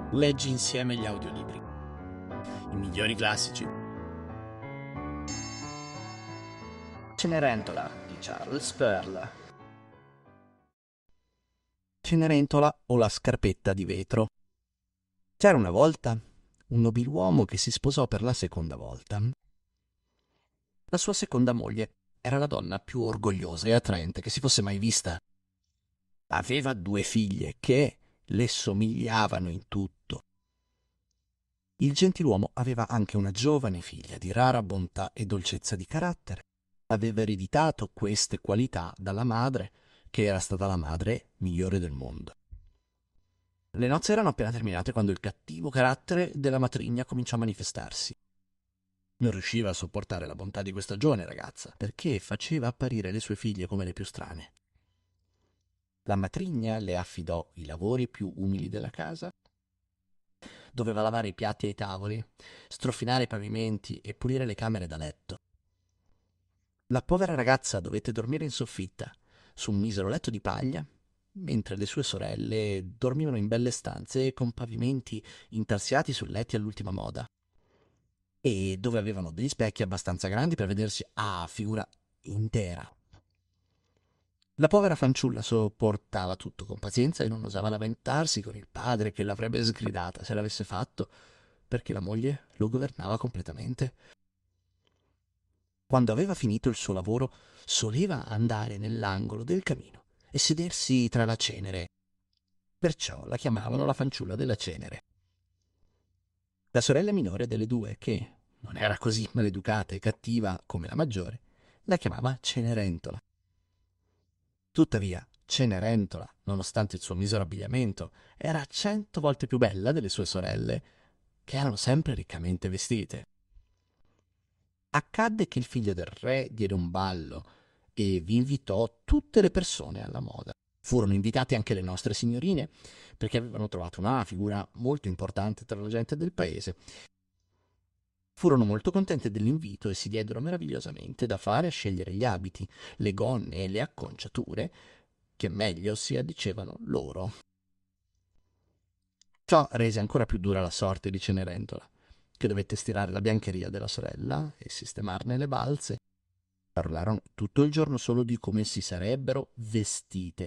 Leggi insieme gli audiolibri, i migliori classici. Cenerentola di Charles Pearl. Cenerentola o la scarpetta di vetro. C'era una volta un nobiluomo che si sposò per la seconda volta. La sua seconda moglie era la donna più orgogliosa e attraente che si fosse mai vista. Aveva 2 figlie che le somigliavano in tutto. Il gentiluomo aveva anche una giovane figlia di rara bontà e dolcezza di carattere. Aveva ereditato queste qualità dalla madre, che era stata la madre migliore del mondo. Le nozze erano appena terminate quando il cattivo carattere della matrigna cominciò a manifestarsi. Non riusciva a sopportare la bontà di questa giovane ragazza, perché faceva apparire le sue figlie come le più strane. La matrigna le affidò i lavori più umili della casa. Doveva lavare i piatti e i tavoli, strofinare i pavimenti e pulire le camere da letto. La povera ragazza dovette dormire in soffitta, su un misero letto di paglia, mentre le sue sorelle dormivano in belle stanze con pavimenti intarsiati su letti all'ultima moda e dove avevano degli specchi abbastanza grandi per vedersi a figura intera. La povera fanciulla sopportava tutto con pazienza e non osava lamentarsi con il padre che l'avrebbe sgridata se l'avesse fatto, perché la moglie lo governava completamente. Quando aveva finito il suo lavoro, soleva andare nell'angolo del camino e sedersi tra la cenere. Perciò la chiamavano la fanciulla della cenere. La sorella minore delle due, che non era così maleducata e cattiva come la maggiore, la chiamava Cenerentola. Tuttavia, Cenerentola, nonostante il suo misero abbigliamento, era 100 volte più bella delle sue sorelle, che erano sempre riccamente vestite. Accadde che il figlio del re diede un ballo e vi invitò tutte le persone alla moda. Furono invitate anche le nostre signorine, perché avevano trovato una figura molto importante tra la gente del paese. Furono molto contente dell'invito e si diedero meravigliosamente da fare a scegliere gli abiti, le gonne e le acconciature che meglio si addicevano loro. Ciò rese ancora più dura la sorte di Cenerentola, che dovette stirare la biancheria della sorella e sistemarne le balze. Parlarono tutto il giorno solo di come si sarebbero vestite.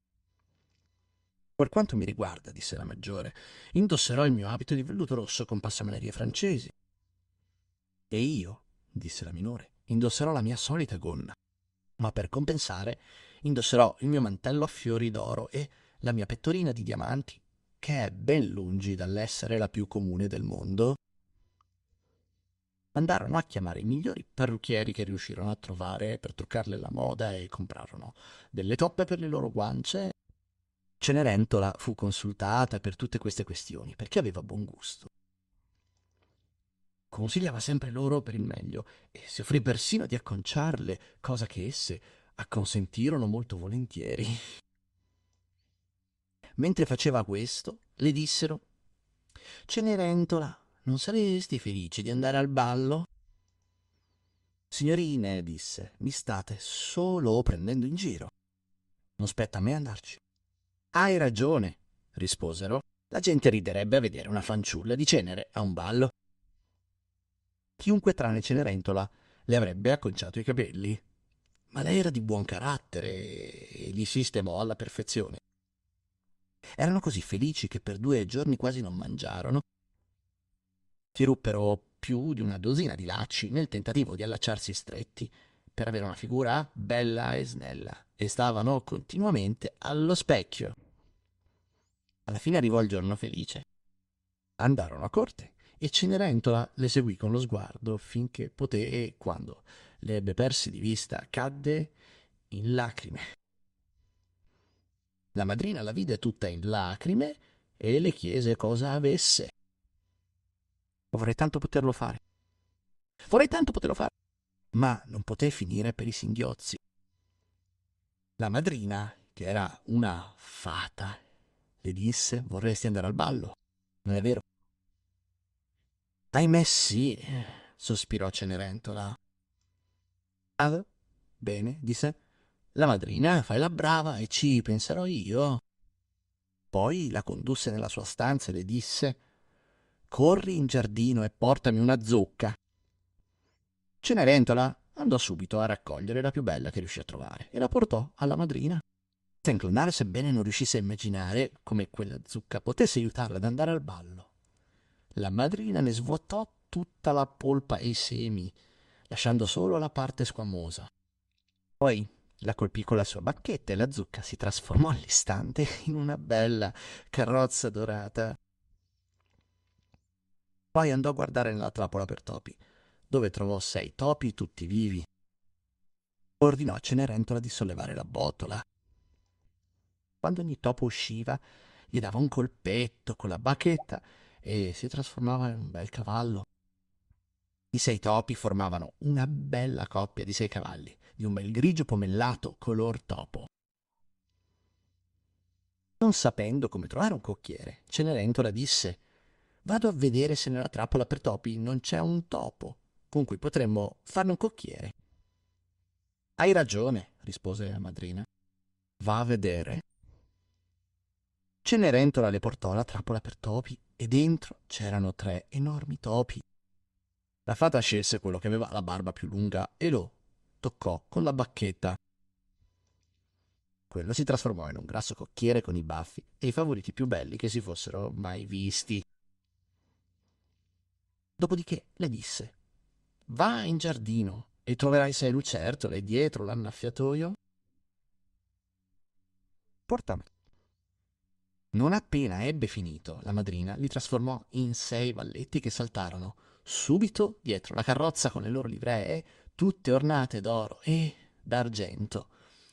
Per quanto mi riguarda, disse la maggiore, indosserò il mio abito di velluto rosso con passamanerie francesi. E io, disse la minore, indosserò la mia solita gonna, ma per compensare indosserò il mio mantello a fiori d'oro e la mia pettorina di diamanti, che è ben lungi dall'essere la più comune del mondo. Andarono a chiamare i migliori parrucchieri che riuscirono a trovare per truccarle la moda e comprarono delle toppe per le loro guance. Cenerentola fu consultata per tutte queste questioni perché aveva buon gusto. Consigliava sempre loro per il meglio e si offrì persino di acconciarle, cosa che esse acconsentirono molto volentieri. Mentre faceva questo, le dissero: Cenerentola, non saresti felice di andare al ballo? Signorine, disse, mi state solo prendendo in giro. Non spetta a me andarci. Hai ragione, risposero. La gente riderebbe a vedere una fanciulla di cenere a un ballo. Chiunque tranne Cenerentola le avrebbe acconciato i capelli, ma lei era di buon carattere e li sistemò alla perfezione. Erano così felici che per 2 giorni quasi non mangiarono. Si ruppero più di una dozzina di lacci nel tentativo di allacciarsi stretti per avere una figura bella e snella e stavano continuamente allo specchio. Alla fine arrivò il giorno felice. Andarono a corte e Cenerentola le seguì con lo sguardo finché poté e, quando le ebbe persi di vista, cadde in lacrime. La madrina la vide tutta in lacrime e le chiese cosa avesse. Vorrei tanto poterlo fare. Vorrei tanto poterlo fare. Ma non poté finire per i singhiozzi. La madrina, che era una fata, le disse: Vorresti andare al ballo, non è vero? Ahimè sì, sospirò Cenerentola. Ah, bene, disse la madrina, fai la brava e ci penserò io. Poi la condusse nella sua stanza e le disse: «Corri in giardino e portami una zucca». Cenerentola andò subito a raccogliere la più bella che riuscì a trovare e la portò alla madrina. A inclinare, sebbene non riuscisse a immaginare come quella zucca potesse aiutarla ad andare al ballo. La madrina ne svuotò tutta la polpa e i semi, lasciando solo la parte squamosa. Poi la colpì con la sua bacchetta e la zucca si trasformò all'istante in una bella carrozza dorata. Poi andò a guardare nella trappola per topi, dove trovò 6 topi tutti vivi. Ordinò a Cenerentola di sollevare la botola. Quando ogni topo usciva, gli dava un colpetto con la bacchetta e si trasformava in un bel cavallo. I 6 topi formavano una bella coppia di 6 cavalli, di un bel grigio pomellato color topo. Non sapendo come trovare un cocchiere, Cenerentola disse: «Vado a vedere se nella trappola per topi non c'è un topo con cui potremmo farne un cocchiere». «Hai ragione», rispose la madrina. «Va a vedere». Cenerentola le portò la trappola per topi e dentro c'erano 3 enormi topi. La fata scelse quello che aveva la barba più lunga e lo toccò con la bacchetta. Quello si trasformò in un grasso cocchiere con i baffi e i favoriti più belli che si fossero mai visti. Dopodiché le disse: «Va in giardino e troverai 6 lucertole e dietro l'annaffiatoio porta me». Non appena ebbe finito, la madrina li trasformò in 6 valletti che saltarono subito dietro la carrozza con le loro livree, tutte ornate d'oro e d'argento.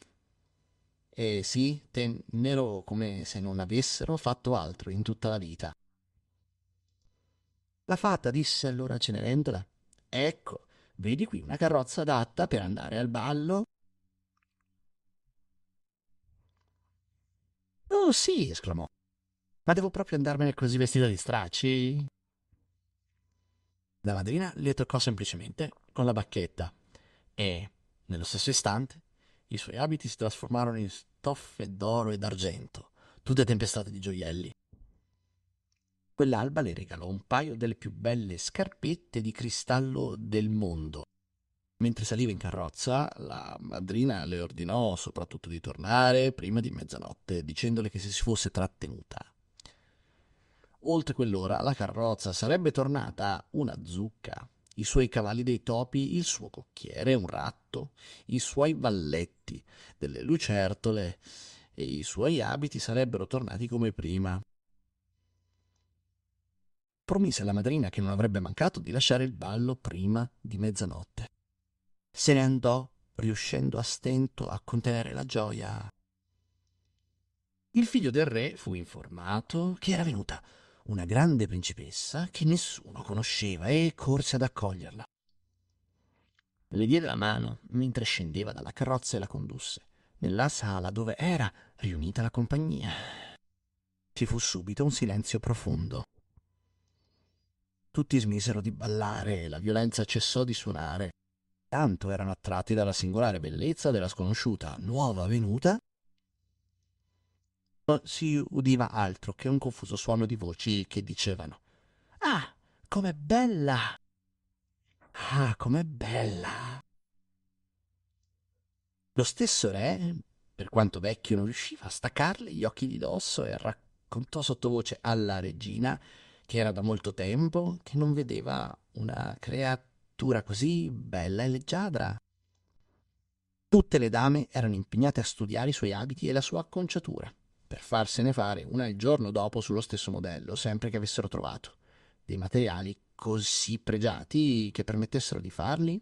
E sì, tennero come se non avessero fatto altro in tutta la vita. La fata disse allora a Cenerentola: «Ecco, vedi qui una carrozza adatta per andare al ballo?» «Oh sì», esclamò, «ma devo proprio andarmene così vestita di stracci?» La madrina le toccò semplicemente con la bacchetta e, nello stesso istante, i suoi abiti si trasformarono in stoffe d'oro e d'argento, tutte tempestate di gioielli. Quell'alba le regalò un paio delle più belle scarpette di cristallo del mondo. Mentre saliva in carrozza, la madrina le ordinò soprattutto di tornare prima di mezzanotte, dicendole che se si fosse trattenuta oltre quell'ora la carrozza sarebbe tornata una zucca, i suoi cavalli dei topi, il suo cocchiere, un ratto, i suoi valletti, delle lucertole, e i suoi abiti sarebbero tornati come prima. Promise alla madrina che non avrebbe mancato di lasciare il ballo prima di mezzanotte. Se ne andò, riuscendo a stento a contenere la gioia. Il figlio del re fu informato che era venuta una grande principessa che nessuno conosceva e corse ad accoglierla. Le diede la mano mentre scendeva dalla carrozza e la condusse nella sala dove era riunita la compagnia. Ci fu subito un silenzio profondo. Tutti smisero di ballare e la violenza cessò di suonare. Tanto erano attratti dalla singolare bellezza della sconosciuta nuova venuta. Non si udiva altro che un confuso suono di voci che dicevano: «Ah, com'è bella! Ah, com'è bella!» Lo stesso re, per quanto vecchio, non riusciva a staccarle gli occhi di dosso e raccontò sottovoce alla regina che era da molto tempo che non vedeva una creatura così bella e leggiadra. Tutte le dame erano impegnate a studiare i suoi abiti e la sua acconciatura, per farsene fare una il giorno dopo sullo stesso modello, sempre che avessero trovato dei materiali così pregiati che permettessero di farli.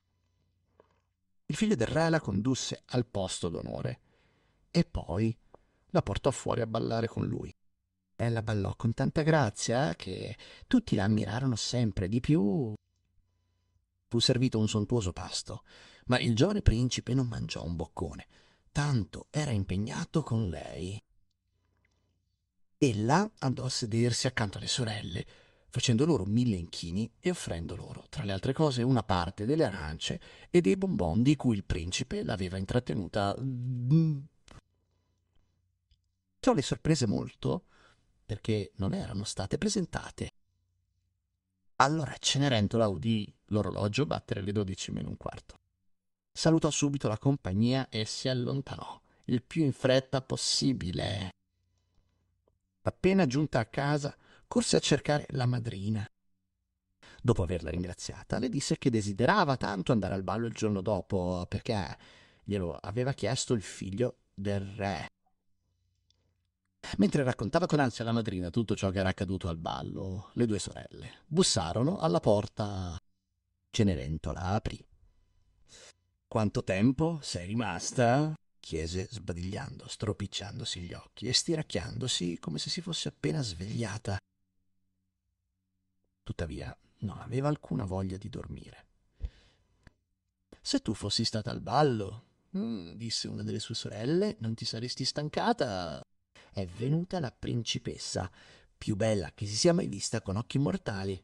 Il figlio del re la condusse al posto d'onore e poi la portò fuori a ballare con lui. Ella ballò con tanta grazia che tutti la ammirarono sempre di più. Fu servito un sontuoso pasto, ma il giovane principe non mangiò un boccone, tanto era impegnato con lei. Ella andò a sedersi accanto alle sorelle, facendo loro 1000 inchini e offrendo loro, tra le altre cose, una parte delle arance e dei bonbon di cui il principe l'aveva intrattenuta Ciò le sorprese molto perché non erano state presentate. Allora Cenerentola udì l'orologio battere le 12 meno un quarto. Salutò subito la compagnia e si allontanò il più in fretta possibile. Appena giunta a casa, corse a cercare la madrina. Dopo averla ringraziata, le disse che desiderava tanto andare al ballo il giorno dopo perché glielo aveva chiesto il figlio del re. Mentre raccontava con ansia alla madrina tutto ciò che era accaduto al ballo, le due sorelle bussarono alla porta. Cenerentola aprì. «Quanto tempo sei rimasta?» chiese sbadigliando, stropicciandosi gli occhi e stiracchiandosi come se si fosse appena svegliata. Tuttavia non aveva alcuna voglia di dormire. «Se tu fossi stata al ballo, disse una delle sue sorelle, non ti saresti stancata. È venuta la principessa, più bella che si sia mai vista con occhi mortali.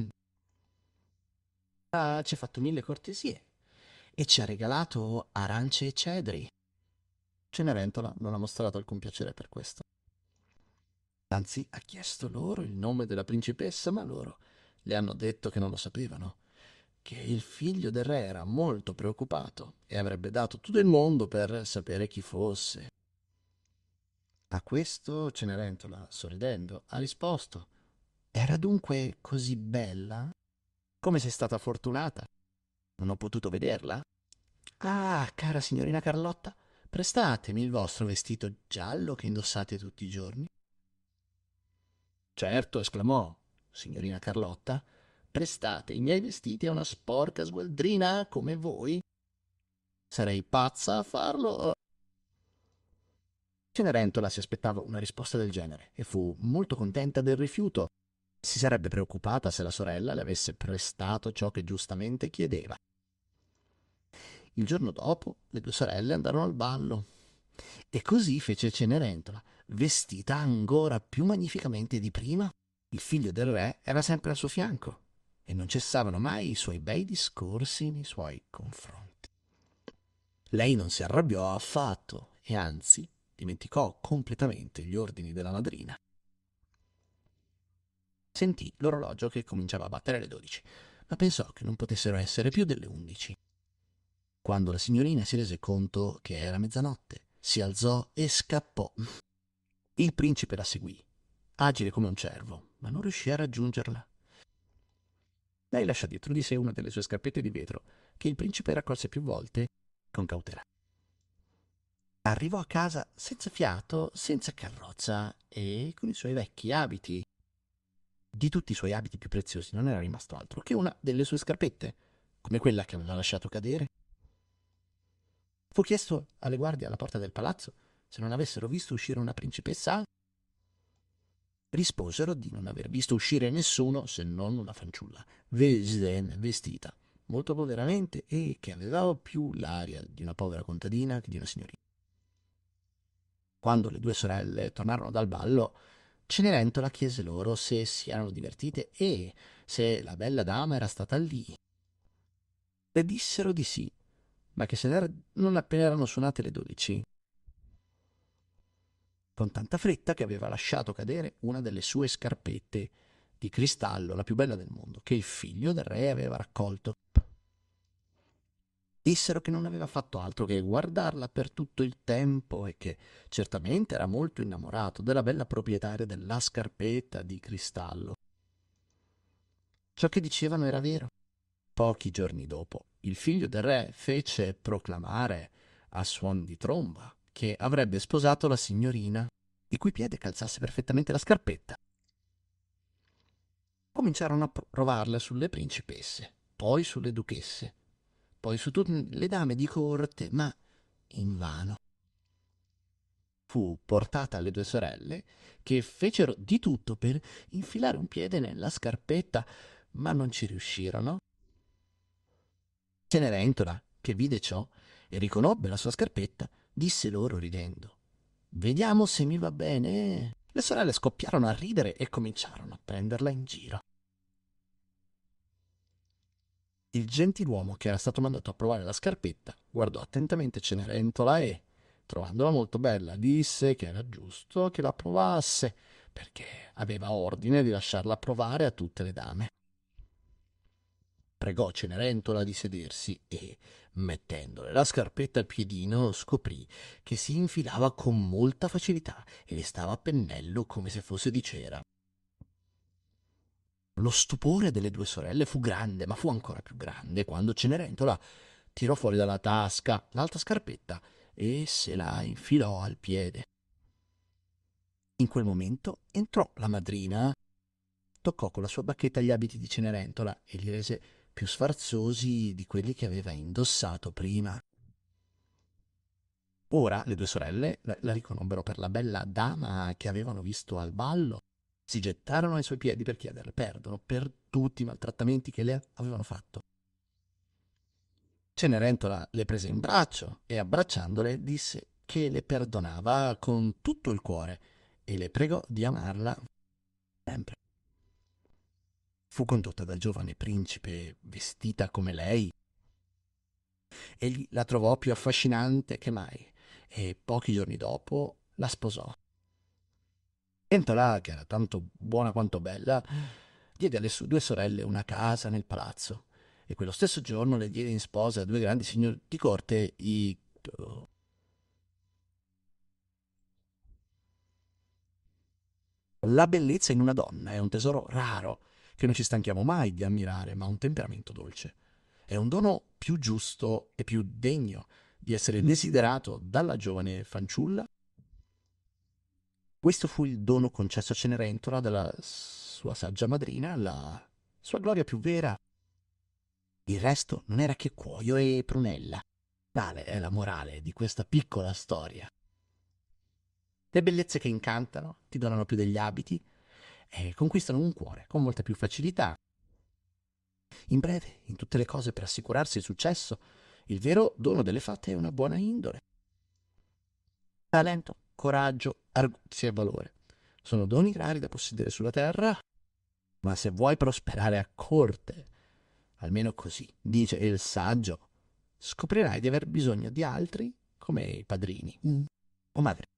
Ci ha fatto 1000 cortesie e ci ha regalato arance e cedri». Cenerentola non ha mostrato alcun piacere per questo. Anzi, ha chiesto loro il nome della principessa, ma loro le hanno detto che non lo sapevano, che il figlio del re era molto preoccupato e avrebbe dato tutto il mondo per sapere chi fosse. A questo Cenerentola, sorridendo, ha risposto: «Era dunque così bella? Come sei stata fortunata? Non ho potuto vederla? Ah, cara signorina Carlotta, prestatemi il vostro vestito giallo che indossate tutti i giorni». «Certo», esclamò signorina Carlotta, «prestate i miei vestiti a una sporca sgualdrina come voi? Sarei pazza a farlo». Cenerentola si aspettava una risposta del genere e fu molto contenta del rifiuto. Si sarebbe preoccupata se la sorella le avesse prestato ciò che giustamente chiedeva. Il giorno dopo le due sorelle andarono al ballo e così fece Cenerentola, vestita ancora più magnificamente di prima. Il figlio del re era sempre al suo fianco e non cessavano mai i suoi bei discorsi nei suoi confronti. Lei non si arrabbiò affatto e anzi dimenticò completamente gli ordini della madrina. Sentì l'orologio che cominciava a battere le 12, ma pensò che non potessero essere più delle 11. Quando la signorina si rese conto che era mezzanotte, si alzò e scappò. Il principe la seguì, agile come un cervo, ma non riuscì a raggiungerla. Lei lasciò dietro di sé una delle sue scarpette di vetro, che il principe raccolse più volte con cautela. Arrivò a casa senza fiato, senza carrozza e con i suoi vecchi abiti. Di tutti i suoi abiti più preziosi non era rimasto altro che una delle sue scarpette, come quella che aveva lasciato cadere. Fu chiesto alle guardie alla porta del palazzo se non avessero visto uscire una principessa. Risposero di non aver visto uscire nessuno se non una fanciulla, vestita molto poveramente e che aveva più l'aria di una povera contadina che di una signorina. Quando le due sorelle tornarono dal ballo, Cenerentola chiese loro se si erano divertite e se la bella dama era stata lì. Le dissero di sì, ma che se n'era non appena erano suonate le 12, con tanta fretta che aveva lasciato cadere una delle sue scarpette di cristallo, la più bella del mondo, che il figlio del re aveva raccolto. Dissero che non aveva fatto altro che guardarla per tutto il tempo e che certamente era molto innamorato della bella proprietaria della scarpetta di cristallo. Ciò che dicevano era vero. Pochi giorni dopo, il figlio del re fece proclamare a suon di tromba che avrebbe sposato la signorina, il cui piede calzasse perfettamente la scarpetta. Cominciarono a provarla sulle principesse, poi sulle duchesse, poi su tutte le dame di corte, ma invano. Fu portata alle due sorelle, che fecero di tutto per infilare un piede nella scarpetta, ma non ci riuscirono. Cenerentola, che vide ciò e riconobbe la sua scarpetta, disse loro ridendo: «Vediamo se mi va bene». Le sorelle scoppiarono a ridere e cominciarono a prenderla in giro. Il gentiluomo che era stato mandato a provare la scarpetta guardò attentamente Cenerentola e, trovandola molto bella, disse che era giusto che la provasse, perché aveva ordine di lasciarla provare a tutte le dame. Pregò Cenerentola di sedersi e, mettendole la scarpetta al piedino, scoprì che si infilava con molta facilità e le stava a pennello come se fosse di cera. Lo stupore delle due sorelle fu grande, ma fu ancora più grande quando Cenerentola tirò fuori dalla tasca l'altra scarpetta e se la infilò al piede. In quel momento entrò la madrina, toccò con la sua bacchetta gli abiti di Cenerentola e li rese più sfarzosi di quelli che aveva indossato prima. Ora le due sorelle la riconobbero per la bella dama che avevano visto al ballo. Si gettarono ai suoi piedi per chiederle perdono per tutti i maltrattamenti che le avevano fatto. Cenerentola le prese in braccio e, abbracciandole, disse che le perdonava con tutto il cuore e le pregò di amarla sempre. Fu condotta dal giovane principe vestita come lei. Egli la trovò più affascinante che mai e pochi giorni dopo la sposò. Cenerentola, che era tanto buona quanto bella, diede alle sue due sorelle una casa nel palazzo e quello stesso giorno le diede in sposa a due grandi signori di corte. La bellezza in una donna è un tesoro raro che non ci stanchiamo mai di ammirare, ma un temperamento dolce. È un dono più giusto e più degno di essere desiderato dalla giovane fanciulla. Questo fu il dono concesso a Cenerentola dalla sua saggia madrina, la sua gloria più vera. Il resto non era che cuoio e prunella. Tale è la morale di questa piccola storia. Le bellezze che incantano ti donano più degli abiti e conquistano un cuore con molta più facilità. In breve, in tutte le cose per assicurarsi il successo, il vero dono delle fatte è una buona indole. Talento, coraggio, arguzia e valore. Sono doni rari da possedere sulla terra, ma se vuoi prosperare a corte, almeno così dice il saggio, scoprirai di aver bisogno di altri come i padrini o madri.